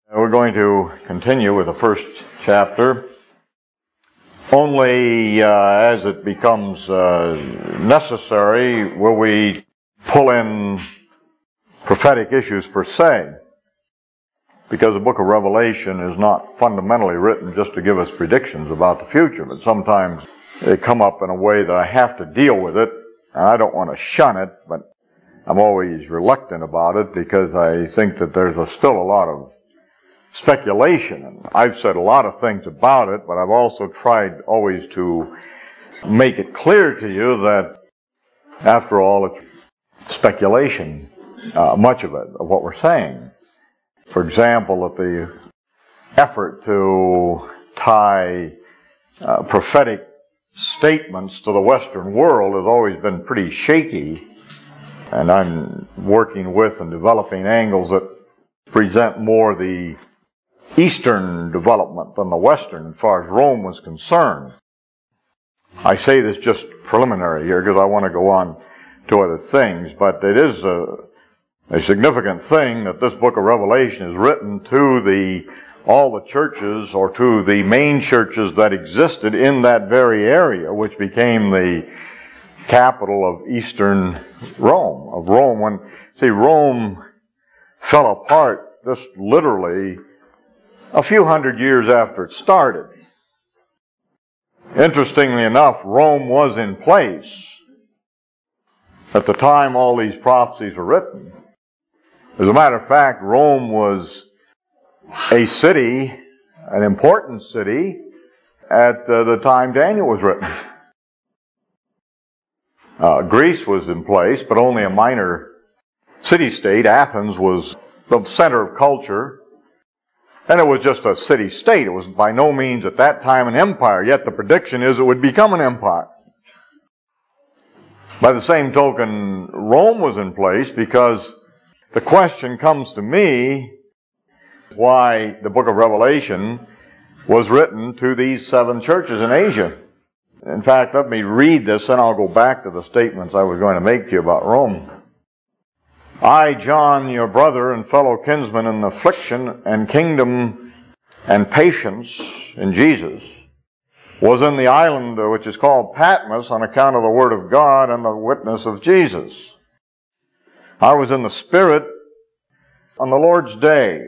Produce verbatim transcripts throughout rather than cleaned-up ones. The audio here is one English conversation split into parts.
We're going to continue with the first chapter. Only uh, as it becomes uh, necessary will we pull in prophetic issues per se, because the book of Revelation is not fundamentally written just to give us predictions about the future, but sometimes they come up in a way that I have to deal with it. And I don't want to shun it, but I'm always reluctant about it because I think that there's a, still a lot of speculation, and I've said a lot of things about it, but I've also tried always to make it clear to you that, after all, it's speculation, uh, much of it, of what we're saying. For example, that the effort to tie uh, prophetic statements to the Western world has always been pretty shaky, and I'm working with and developing angles that present more the Eastern development than the Western as far as Rome was concerned. I say this just preliminary here because I want to go on to other things, but it is a, a significant thing that this book of Revelation is written to the all the churches, or to the main churches that existed in that very area, which became the capital of Eastern Rome, of Rome. When, see, Rome fell apart just literally a few hundred years after it started. Interestingly enough, Rome was in place at the time all these prophecies were written. As a matter of fact, Rome was a city, an important city, at uh, the time Daniel was written. Uh, Greece was in place, but only a minor city-state. Athens was the center of culture. And it was just a city-state. It was by no means at that time an empire, yet the prediction is it would become an empire. By the same token, Rome was in place because the question comes to me why the book of Revelation was written to these seven churches in Asia. In fact, let me read this, and I'll go back to the statements I was going to make to you about Rome. I, John, your brother and fellow kinsman in affliction and kingdom and patience in Jesus, was in the island which is called Patmos on account of the word of God and the witness of Jesus. I was in the Spirit on the Lord's day,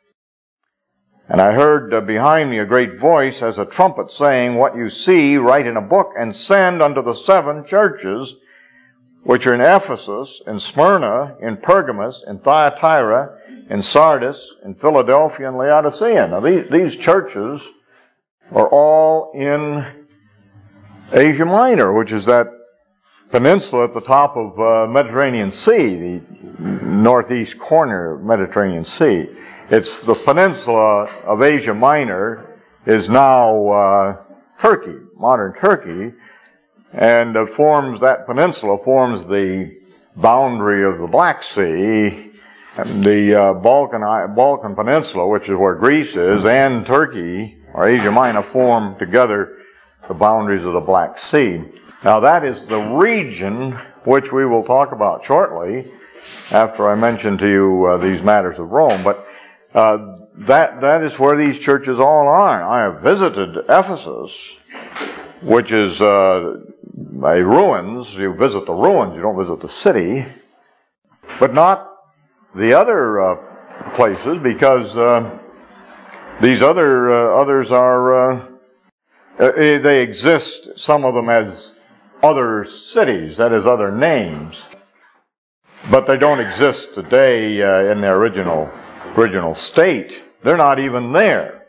and I heard behind me a great voice as a trumpet saying, what you see, write in a book and send unto the seven churches which are in Ephesus, in Smyrna, in Pergamos, in Thyatira, in Sardis, in Philadelphia, and Laodicea. Now these, these churches are all in Asia Minor, which is that peninsula at the top of uh, Mediterranean Sea, the northeast corner of Mediterranean Sea. It's the peninsula of Asia Minor is now uh, Turkey, modern Turkey, and uh, forms, that peninsula forms the boundary of the Black Sea, and the uh, Balkan, Balkan Peninsula, which is where Greece is, and Turkey, or Asia Minor, form together the boundaries of the Black Sea. Now that is the region which we will talk about shortly, after I mention to you uh, these matters of Rome, but uh, that that is where these churches all are. I have visited Ephesus, which is uh, a ruins. You visit the ruins, you don't visit the city, but not the other uh, places, because uh, these other uh, others are uh, they exist, some of them as other cities, that is, other names, but they don't exist today uh, in their original original state. They're not even there.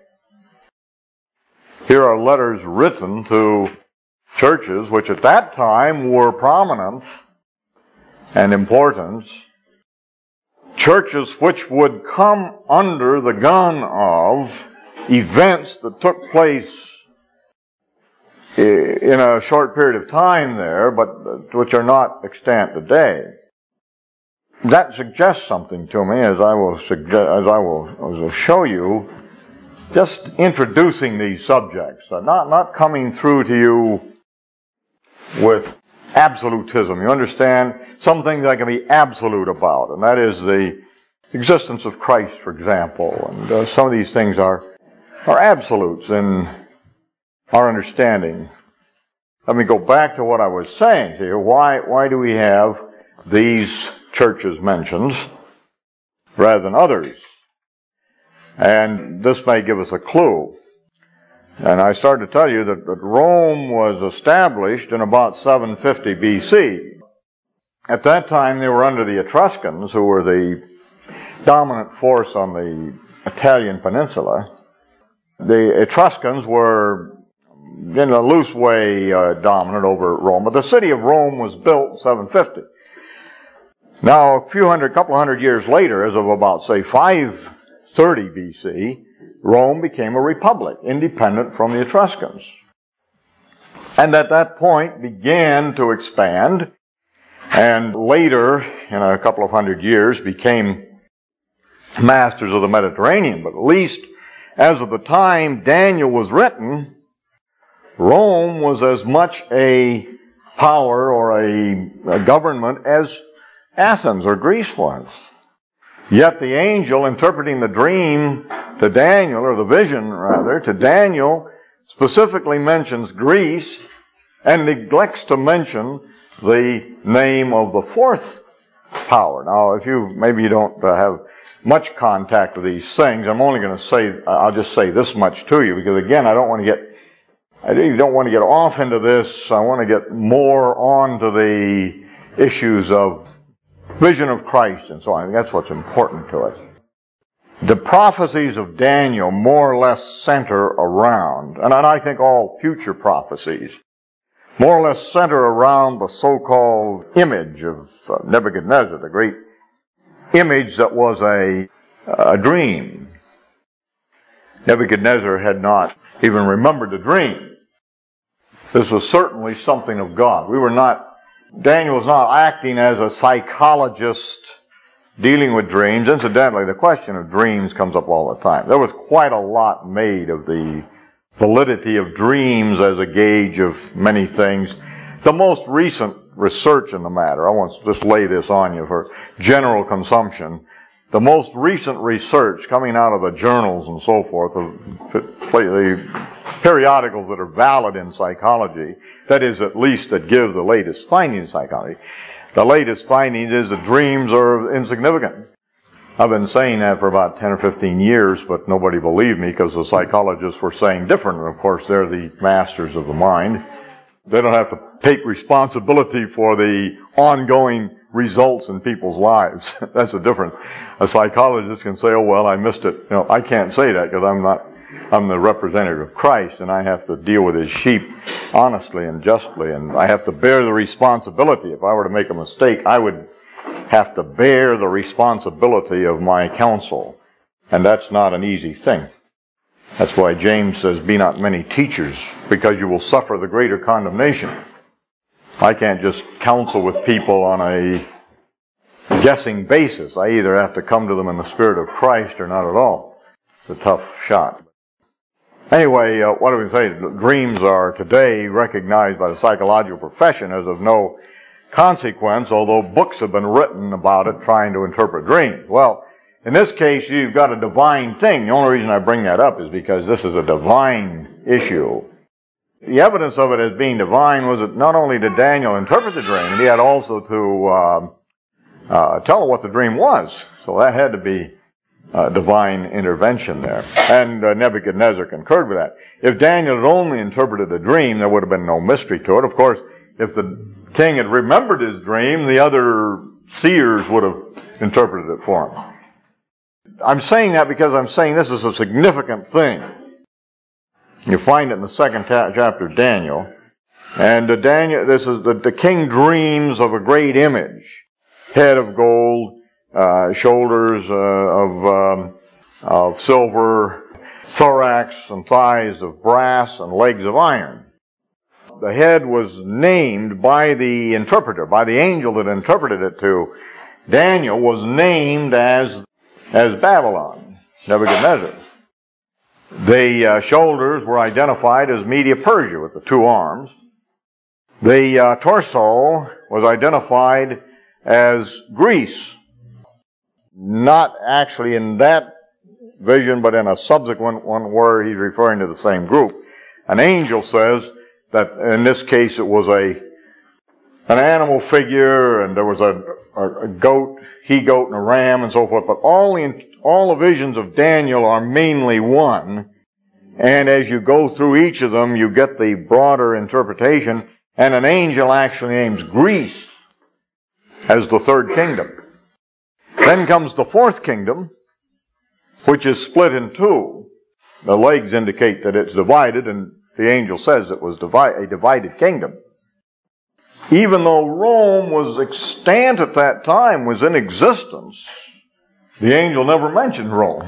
Here are letters written to churches which at that time were prominent and important, churches which would come under the gun of events that took place in a short period of time there, but which are not extant today. That suggests something to me, as I will suggest, as I will, as I will show you, just introducing these subjects, uh, not not coming through to you with absolutism. You understand? Some things I can be absolute about, and that is the existence of Christ, for example. And uh, some of these things are, are absolutes in our understanding. Let me go back to what I was saying here. Why, why do we have these churches mentioned rather than others? And this may give us a clue. And I started to tell you that, that Rome was established in about seven fifty B C. At that time, they were under the Etruscans, who were the dominant force on the Italian peninsula. The Etruscans were, in a loose way, uh, dominant over Rome. But the city of Rome was built in seven fifty. Now, a few hundred, couple hundred years later, as of about, say, five thirty B C, Rome became a republic, independent from the Etruscans. And at that point began to expand, and later, in a couple of hundred years, became masters of the Mediterranean. But at least, as of the time Daniel was written, Rome was as much a power or a, a government as Athens or Greece was. Yet the angel interpreting the dream to Daniel, or the vision rather, to Daniel, specifically mentions Greece and neglects to mention the name of the fourth power. Now, if you, maybe you don't uh, have much contact with these things, I'm only going to say, I'll just say this much to you, because again, I don't want to get, I really don't want to get off into this. I want to get more on to the issues of vision of Christ and so on. That's what's important to it. The prophecies of Daniel more or less center around, and I think all future prophecies, more or less center around the so-called image of Nebuchadnezzar, the great image that was a, a dream. Nebuchadnezzar had not even remembered the dream. This was certainly something of God. We were not Daniel was not acting as a psychologist dealing with dreams. Incidentally, the question of dreams comes up all the time. There was quite a lot made of the validity of dreams as a gauge of many things. The most recent research in the matter, I want to just lay this on you for general consumption. The most recent research coming out of the journals and so forth, the periodicals that are valid in psychology, that is, at least that give the latest findings in psychology. The latest finding is that dreams are insignificant. I've been saying that for about ten or fifteen years, but nobody believed me because the psychologists were saying different. And of course, they're the masters of the mind. They don't have to take responsibility for the ongoing results in people's lives. That's the difference. A psychologist can say, oh, well, I missed it. You know, I can't say that because I'm not, I'm the representative of Christ, and I have to deal with his sheep honestly and justly, and I have to bear the responsibility. If I were to make a mistake, I would have to bear the responsibility of my counsel, and that's not an easy thing. That's why James says, be not many teachers, because you will suffer the greater condemnation. I can't just counsel with people on a guessing basis. I either have to come to them in the Spirit of Christ or not at all. It's a tough shot. Anyway, uh, what do we say? Dreams are today recognized by the psychological profession as of no consequence, although books have been written about it trying to interpret dreams. Well, in this case, you've got a divine thing. The only reason I bring that up is because this is a divine issue. The evidence of it as being divine was that not only did Daniel interpret the dream, he had also to uh, uh, tell what the dream was. So that had to be uh, divine intervention there. And uh, Nebuchadnezzar concurred with that. If Daniel had only interpreted the dream, there would have been no mystery to it. Of course, if the king had remembered his dream, the other seers would have interpreted it for him. I'm saying that because I'm saying this is a significant thing. You find it in the second ta- chapter of Daniel. And uh, Daniel, this is the, the king dreams of a great image. Head of gold, uh, shoulders uh, of, um, of silver, thorax and thighs of brass, and legs of iron. The head was named by the interpreter, by the angel that interpreted it to Daniel, was named as, as Babylon, Nebuchadnezzar. The uh, shoulders were identified as Media-Persia with the two arms. The uh, torso was identified as Greece. not actually in that vision, but in a subsequent one where he's referring to the same group. An angel says that in this case it was a an animal figure, and there was a, a, a goat, he-goat, and a ram, and so forth. But all the all the visions of Daniel are mainly one, and as you go through each of them, you get the broader interpretation. And an angel actually names Greece as the third kingdom. Then comes the fourth kingdom, which is split in two. The legs indicate that it's divided, and the angel says it was a divided kingdom. Even though Rome was extant at that time, was in existence, the angel never mentioned Rome.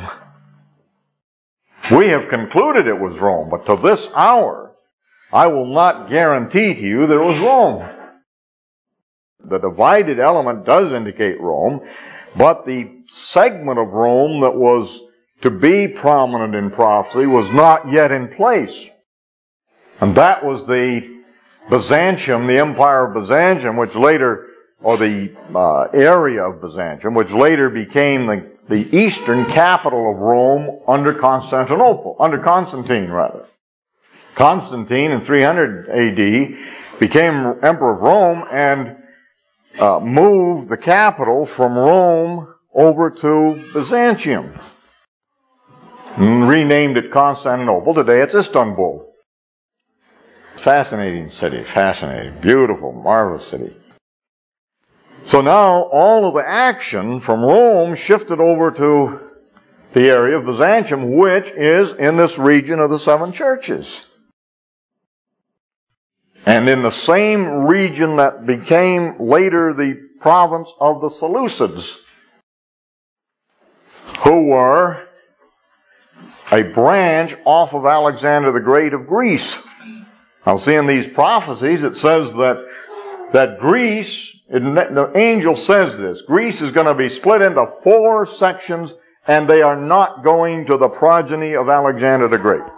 We have concluded it was Rome, but to this hour, I will not guarantee to you that it was Rome. The divided element does indicate Rome, but the segment of Rome that was to be prominent in prophecy was not yet in place. And that was the Byzantium, the Empire of Byzantium, which later, or the uh, area of Byzantium, which later became the, the eastern capital of Rome under Constantinople, under Constantine rather. Constantine in three hundred A D became Emperor of Rome and uh, moved the capital from Rome over to Byzantium. And renamed it Constantinople. Today it's Istanbul. Fascinating city, fascinating, beautiful, marvelous city. So now all of the action from Rome shifted over to the area of Byzantium, which is in this region of the seven churches. And in the same region that became later the province of the Seleucids, who were a branch off of Alexander the Great of Greece. Now, see, in these prophecies, it says that that Greece, the angel says this, Greece is going to be split into four sections, and they are not going to the progeny of Alexander the Great.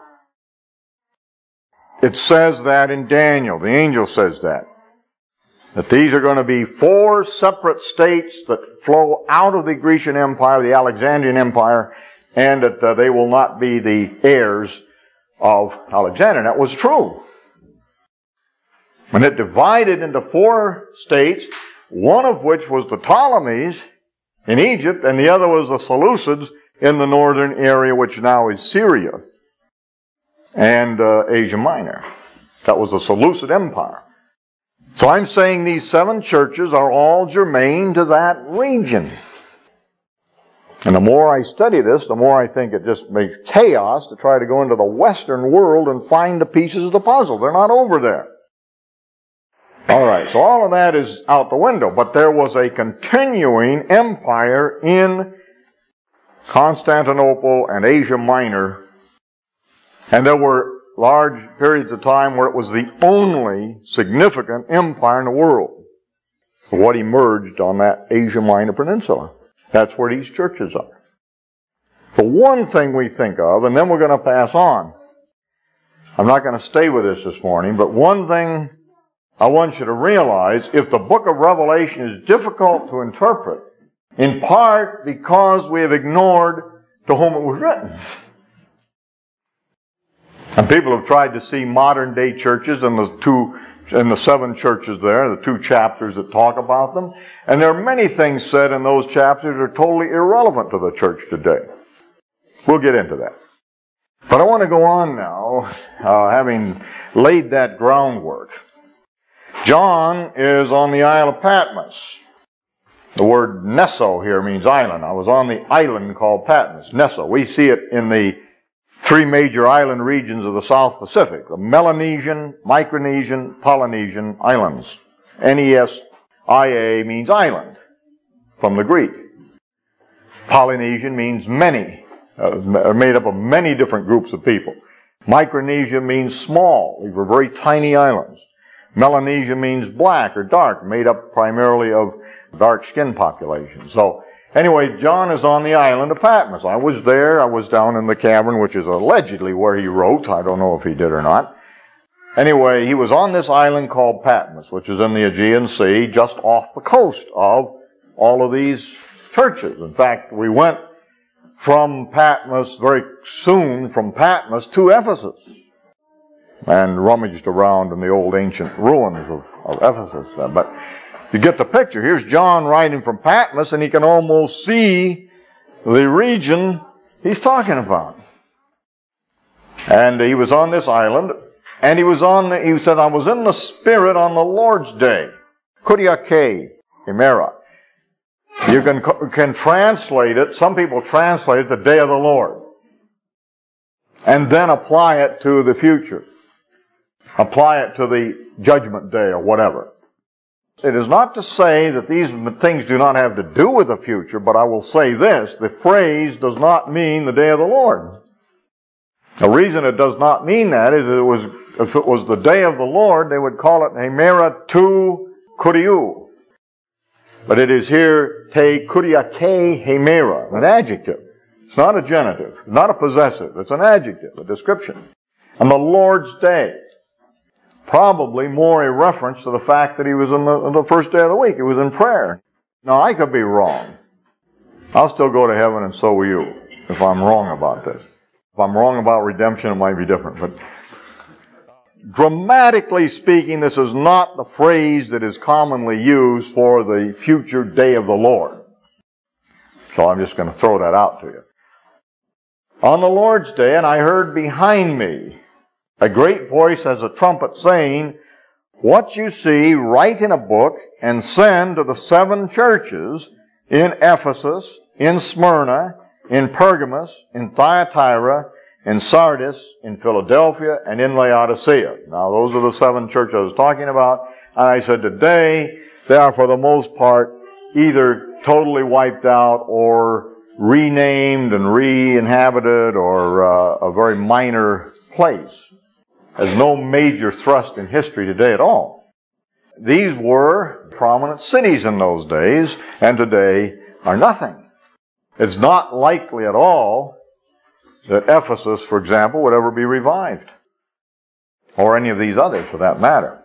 It says that in Daniel. The angel says that. That these are going to be four separate states that flow out of the Grecian Empire, the Alexandrian Empire, and that uh, they will not be the heirs of Alexander. And that was true. When it divided into four states, one of which was the Ptolemies in Egypt, and the other was the Seleucids in the northern area, which now is Syria and uh, Asia Minor. That was the Seleucid Empire. So I'm saying these seven churches are all germane to that region. And the more I study this, the more I think it just makes chaos to try to go into the Western world and find the pieces of the puzzle. They're not over there. All right, so all of that is out the window. But there was a continuing empire in Constantinople and Asia Minor. And there were large periods of time where it was the only significant empire in the world. What emerged on that Asia Minor peninsula. That's where these churches are. The one thing we think of, and then we're going to pass on. I'm not going to stay with this this morning, but one thing I want you to realize, if the book of Revelation is difficult to interpret, in part because we have ignored to whom it was written. And people have tried to see modern day churches and the two, and the seven churches there, the two chapters that talk about them. And there are many things said in those chapters that are totally irrelevant to the church today. We'll get into that. But I want to go on now, uh, having laid that groundwork. John is on the Isle of Patmos. The word Neso here means island. I was on the island called Patmos, Neso. We see it in the three major island regions of the South Pacific, the Melanesian, Micronesian, Polynesian islands. N E S I A means island, from the Greek. Polynesian means many, uh, made up of many different groups of people. Micronesia means small. These were very tiny islands. Melanesia means black or dark, made up primarily of dark-skinned populations. So, anyway, John is on the island of Patmos. I was there. I was down in the cavern, which is allegedly where he wrote. I don't know if he did or not. Anyway, he was on this island called Patmos, which is in the Aegean Sea, just off the coast of all of these churches. In fact, we went from Patmos, very soon from Patmos to Ephesus, and rummaged around in the old ancient ruins of, of Ephesus. But you get the picture. Here's John writing from Patmos, and he can almost see the region he's talking about. And he was on this island, and he was on, the, he said, I was in the Spirit on the Lord's day. Kuriake, Hemera. You can, can translate it, some people translate it the day of the Lord, and then apply it to the future. Apply it to the judgment day or whatever. It is not to say that these things do not have to do with the future, but I will say this, the phrase does not mean the day of the Lord. The reason it does not mean that is it was, if it was the day of the Lord, they would call it Hemera tu Kuriu. But it is here te Kuriake Hemera, an adjective. It's not a genitive, not a possessive. It's an adjective, a description. And the Lord's day. Probably more a reference to the fact that he was in the, in the first day of the week. He was in prayer. Now, I could be wrong. I'll still go to heaven, and so will you, if I'm wrong about this. If I'm wrong about redemption, it might be different. But grammatically speaking, this is not the phrase that is commonly used for the future day of the Lord. So I'm just going to throw that out to you. On the Lord's day, and I heard behind me a great voice as a trumpet saying, what you see, write in a book and send to the seven churches in Ephesus, in Smyrna, in Pergamos, in Thyatira, in Sardis, in Philadelphia, and in Laodicea. Now, those are the seven churches I was talking about. And I said today, they are for the most part either totally wiped out or renamed and re-inhabited or uh, a very minor place. Has no major thrust in history today at all. These were prominent cities in those days, and today are nothing. It's not likely at all that Ephesus, for example, would ever be revived. Or any of these others, for that matter.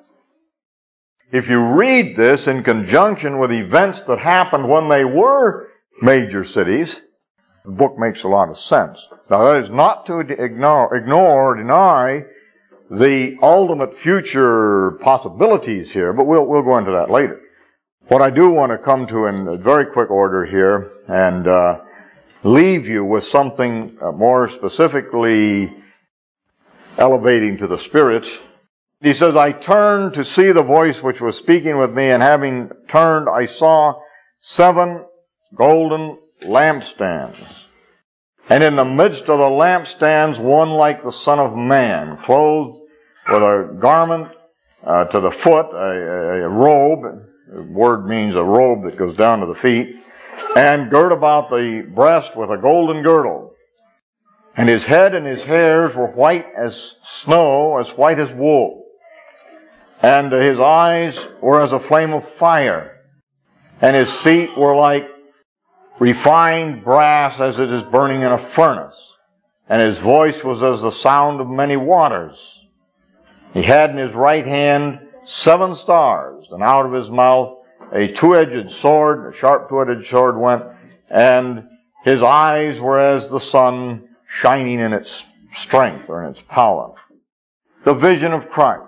If you read this in conjunction with events that happened when they were major cities, the book makes a lot of sense. Now, that is not to ignore, ignore or deny the ultimate future possibilities here, but we'll, we'll go into that later. What I do want to come to in a very quick order here and uh, leave you with something uh, more specifically elevating to the Spirit. He says, I turned to see the voice which was speaking with me, and having turned, I saw seven golden lampstands. And in the midst of the lampstands, one like the Son of Man, clothed with a garment uh, to the foot, a, a, a robe. The word means a robe that goes down to the feet, and girt about the breast with a golden girdle. And his head and his hairs were white as snow, as white as wool. And his eyes were as a flame of fire. And his feet were like refined brass as it is burning in a furnace. And his voice was as the sound of many waters. He had in his right hand seven stars, and out of his mouth a two-edged sword, a sharp two-edged sword went, and his eyes were as the sun shining in its strength or in its power. The vision of Christ.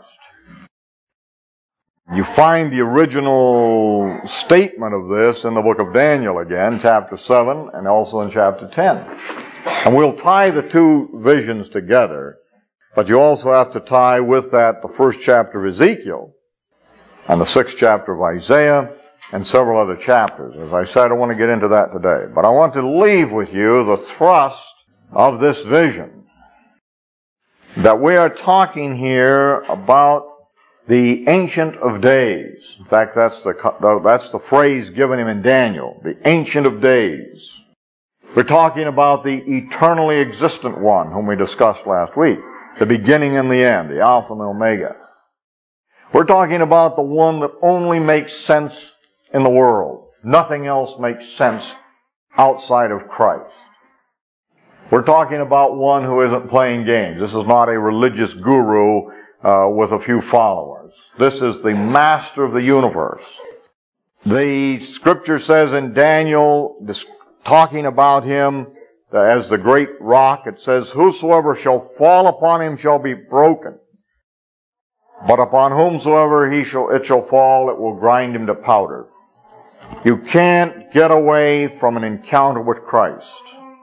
You find the original statement of this in the book of Daniel again, chapter seven, and also in chapter ten. And we'll tie the two visions together, but you also have to tie with that the first chapter of Ezekiel, and the sixth chapter of Isaiah, and several other chapters. As I said, I don't want to get into that today, but I want to leave with you the thrust of this vision. That we are talking here about the Ancient of Days. In fact, that's the, that's the phrase given him in Daniel, the Ancient of Days. We're talking about the eternally existent one whom we discussed last week, the beginning and the end, the Alpha and the Omega. We're talking about the one that only makes sense in the world. Nothing else makes sense outside of Christ. We're talking about one who isn't playing games. This is not a religious guru uh, with a few followers. This is the master of the universe. The scripture says in Daniel, this, talking about him as the great rock, it says, whosoever shall fall upon him shall be broken. But upon whomsoever he shall, it shall fall, it will grind him to powder. You can't get away from an encounter with Christ.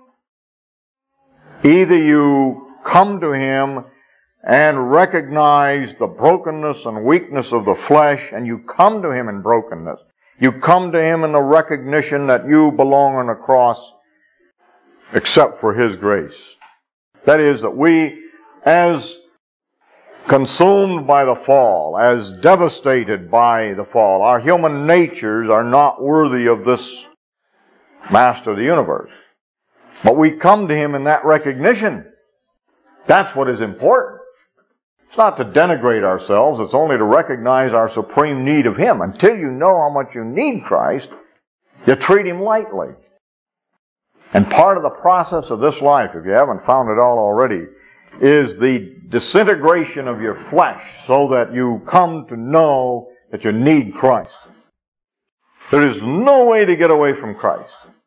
Either you come to him and recognize the brokenness and weakness of the flesh, and you come to him in brokenness. You come to him in the recognition that you belong on the cross except for his grace. That is, that we, as consumed by the fall, as devastated by the fall, our human natures are not worthy of this master of the universe. But we come to him in that recognition. That's what is important. It's not to denigrate ourselves. It's only to recognize our supreme need of him. Until you know how much you need Christ, you treat him lightly. And part of the process of this life, if you haven't found it all already, is the disintegration of your flesh so that you come to know that you need Christ. There is no way to get away from Christ.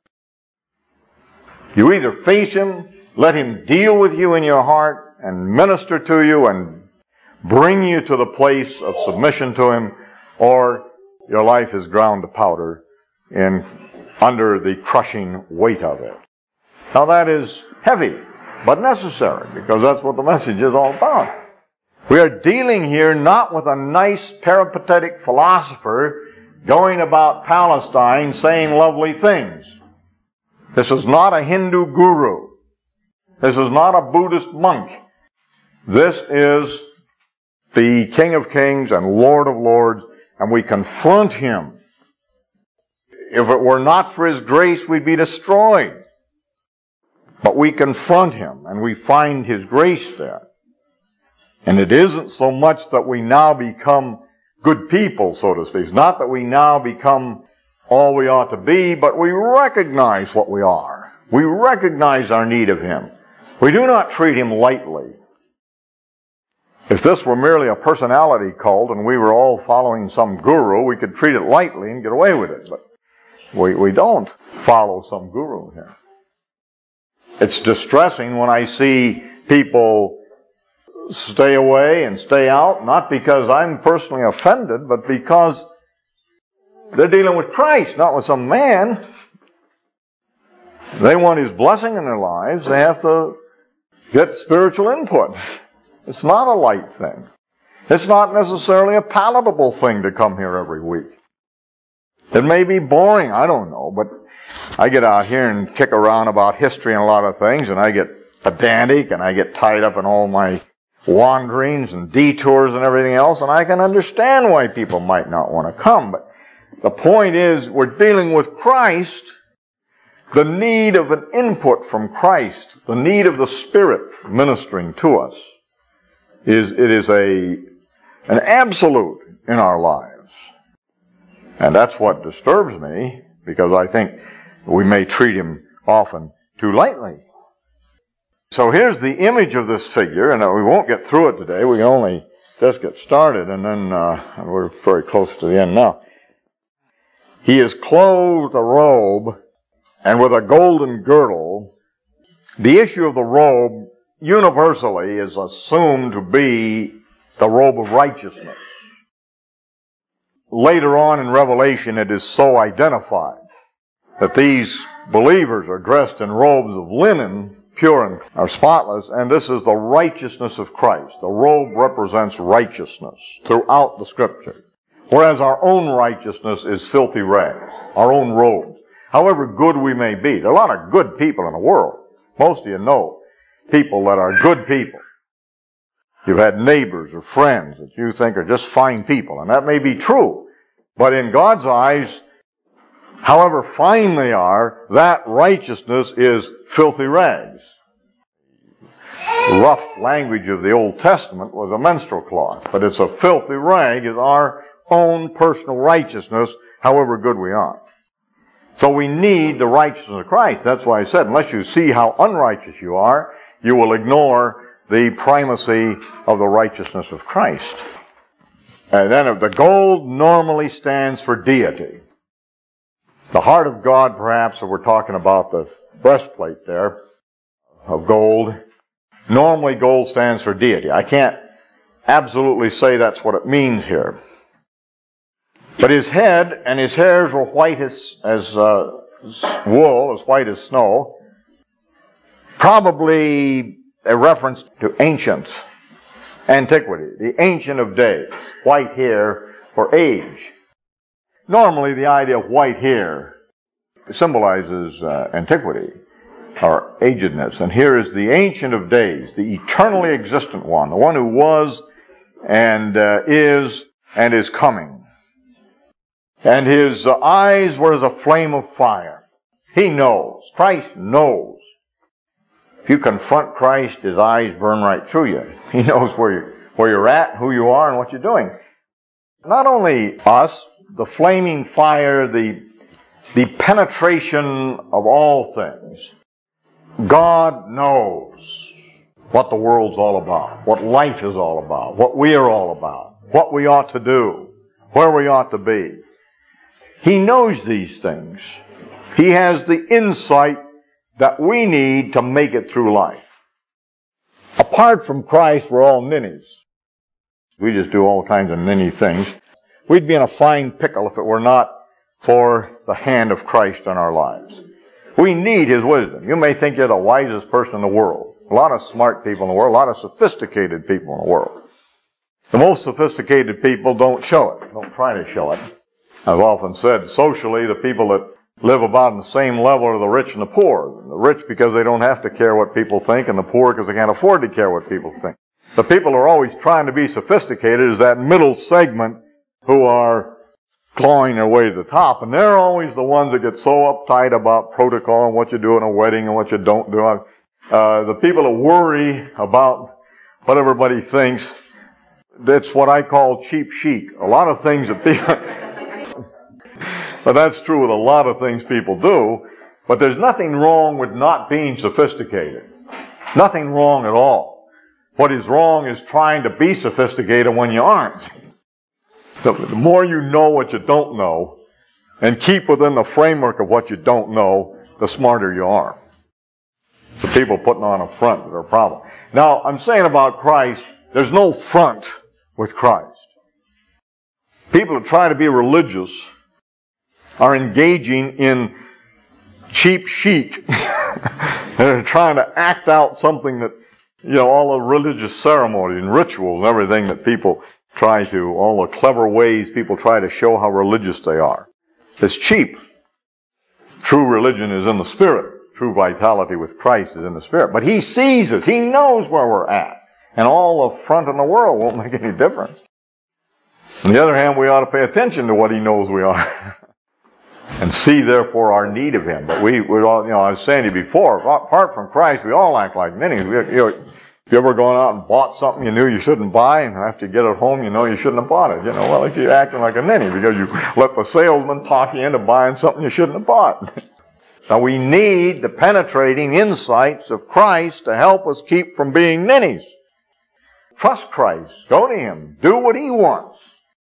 You either face him, let him deal with you in your heart and minister to you and bring you to the place of submission to him, or your life is ground to powder in under the crushing weight of it. Now that is heavy, but necessary, because that's what the message is all about. We are dealing here not with a nice peripatetic philosopher going about Palestine saying lovely things. This is not a Hindu guru. This is not a Buddhist monk. This is the King of Kings and Lord of Lords, and we confront him. If it were not for his grace, we'd be destroyed. But we confront him, and we find his grace there. And it isn't so much that we now become good people, so to speak. It's not that we now become all we ought to be, but we recognize what we are. We recognize our need of him. We do not treat him lightly. If this were merely a personality cult and we were all following some guru, we could treat it lightly and get away with it. But we, we don't follow some guru here. It's distressing when I see people stay away and stay out, not because I'm personally offended, but because they're dealing with Christ, not with some man. They want his blessing in their lives. They have to get spiritual input. It's not a light thing. It's not necessarily a palatable thing to come here every week. It may be boring, I don't know, but I get out here and kick around about history and a lot of things, and I get pedantic, and I get tied up in all my wanderings and detours and everything else, and I can understand why people might not want to come. But the point is, we're dealing with Christ, the need of an input from Christ, the need of the Spirit ministering to us. Is it is a an absolute in our lives. And that's what disturbs me, because I think we may treat him often too lightly. So here's the image of this figure, and we won't get through it today. We can only just get started, and then uh, we're very close to the end now. He is clothed a robe, and with a golden girdle. The issue of the robe universally is assumed to be the robe of righteousness. Later on in Revelation, it is so identified that these believers are dressed in robes of linen, pure and are spotless, and this is the righteousness of Christ. The robe represents righteousness throughout the Scripture, whereas our own righteousness is filthy rags, our own robes. However good we may be, there are a lot of good people in the world. Most of you know people that are good people. You've had neighbors or friends that you think are just fine people, and that may be true. But in God's eyes, however fine they are, that righteousness is filthy rags. The rough language of the Old Testament was a menstrual cloth, but it's a filthy rag is our own personal righteousness, however good we are. So we need the righteousness of Christ. That's why I said, unless you see how unrighteous you are, you will ignore the primacy of the righteousness of Christ. And then the gold normally stands for deity. The heart of God, perhaps, if we're talking about the breastplate there of gold. Normally gold stands for deity. I can't absolutely say that's what it means here. But his head and his hairs were white as, as uh, wool, as white as snow. Probably a reference to ancient antiquity, the Ancient of Days. White hair for age. Normally the idea of white hair symbolizes uh, antiquity or agedness. And here is the Ancient of Days, the eternally existent one, the one who was and uh, is and is coming. And his uh, eyes were as a flame of fire. He knows. Christ knows. If you confront Christ, his eyes burn right through you. He knows where you're, where you're at, who you are, and what you're doing. Not only us, the flaming fire, the, the penetration of all things. God knows what the world's all about, what life is all about, what we are all about, what we ought to do, where we ought to be. He knows these things. He has the insight that we need to make it through life. Apart from Christ, we're all ninnies. We just do all kinds of ninny things. We'd be in a fine pickle if it were not for the hand of Christ in our lives. We need his wisdom. You may think you're the wisest person in the world. A lot of smart people in the world, a lot of sophisticated people in the world. The most sophisticated people don't show it, don't try to show it. I've often said, socially, the people that live about on the same level are the rich and the poor. The rich because they don't have to care what people think, and the poor because they can't afford to care what people think. The people who are always trying to be sophisticated is that middle segment who are clawing their way to the top, and they're always the ones that get so uptight about protocol and what you do in a wedding and what you don't do. Uh, the people that worry about what everybody thinks, that's what I call cheap chic. A lot of things that people, but that's true with a lot of things people do, but there's nothing wrong with not being sophisticated. Nothing wrong at all. What is wrong is trying to be sophisticated when you aren't. The more you know what you don't know, and keep within the framework of what you don't know, the smarter you are. The people putting on a front are a problem. Now, I'm saying about Christ, there's no front with Christ. People that try to be religious are engaging in cheap chic. They're trying to act out something that, you know, all the religious ceremonies and rituals and everything that people try to, all the clever ways people try to show how religious they are. It's cheap. True religion is in the Spirit. True vitality with Christ is in the Spirit. But He sees us. He knows where we're at. And all the front in the world won't make any difference. On the other hand, we ought to pay attention to what He knows we are. And see, therefore, our need of Him. But we, we all, you know, I was saying to you before, apart from Christ, we all act like ninnies. We, you know, if you ever gone out and bought something you knew you shouldn't buy, and after you get it home, you know you shouldn't have bought it. You know, well, if you're acting like a ninny because you let the salesman talk you into buying something you shouldn't have bought. Now, we need the penetrating insights of Christ to help us keep from being ninnies. Trust Christ. Go to Him. Do what He wants.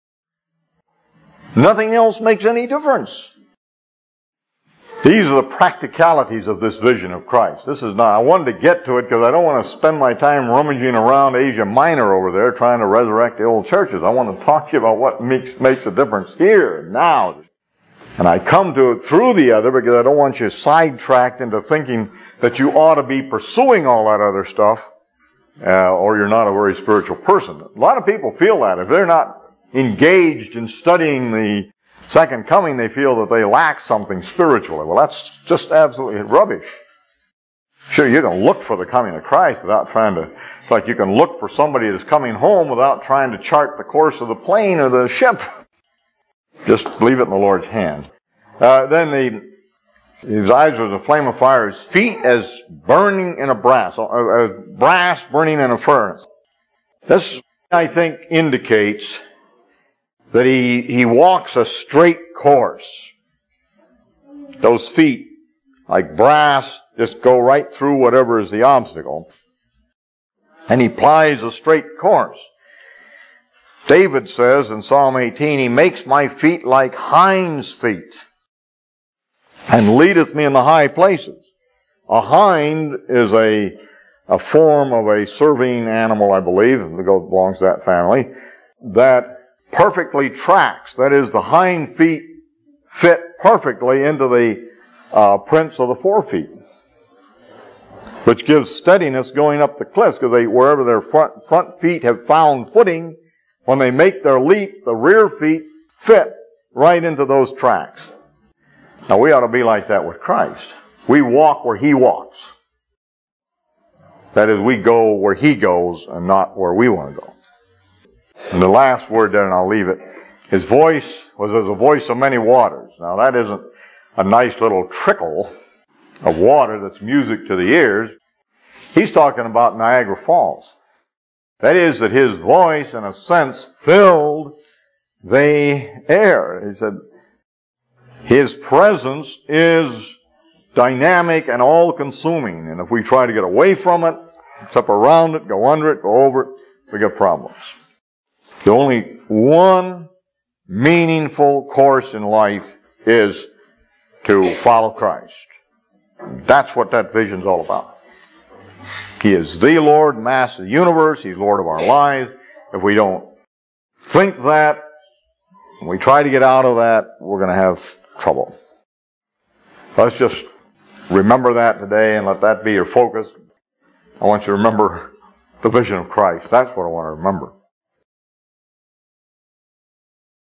Nothing else makes any difference. These are the practicalities of this vision of Christ. This is not, I wanted to get to it because I don't want to spend my time rummaging around Asia Minor over there trying to resurrect the old churches. I want to talk to you about what makes, makes a difference here, now. And I come to it through the other because I don't want you sidetracked into thinking that you ought to be pursuing all that other stuff, uh, or you're not a very spiritual person. A lot of people feel that. If they're not engaged in studying the second coming, they feel that they lack something spiritually. Well, that's just absolutely rubbish. Sure, you can look for the coming of Christ without trying to, it's like you can look for somebody that's coming home without trying to chart the course of the plane or the ship. Just leave it in the Lord's hand. Uh, then the, his eyes were as a flame of fire, his feet as burning in a brass, uh, uh, brass burning in a furnace. This, I think, indicates that he, he walks a straight course. Those feet, like brass, just go right through whatever is the obstacle. And he plies a straight course. David says in Psalm eighteen, He makes my feet like hinds' feet. and leadeth me in the high places. A hind is a, a form of a serving animal, I believe, it belongs to that family, that perfectly tracks. That is, the hind feet fit perfectly into the uh, prints of the forefeet, which gives steadiness going up the cliffs, because they, wherever their front, front feet have found footing, when they make their leap, the rear feet fit right into those tracks. Now we ought to be like that with Christ. We walk where He walks. That is, we go where He goes and not where we want to go. And the last word there, and I'll leave it. His voice was as a voice of many waters. Now that isn't a nice little trickle of water that's music to the ears. He's talking about Niagara Falls. That is, that His voice, in a sense, filled the air. He said, His presence is dynamic and all-consuming. And if we try to get away from it, step around it, go under it, go over it, we get problems. The only one meaningful course in life is to follow Christ. That's what that vision's all about. He is the Lord, Master of the universe. He's Lord of our lives. If we don't think that, and we try to get out of that, we're going to have trouble. Let's just remember that today and let that be your focus. I want you to remember the vision of Christ. That's what I want to remember.